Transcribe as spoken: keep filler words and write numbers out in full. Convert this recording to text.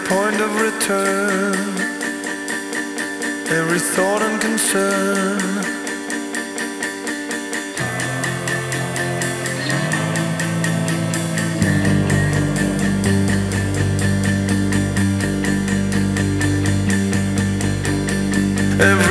point of return, every thought and concern. Every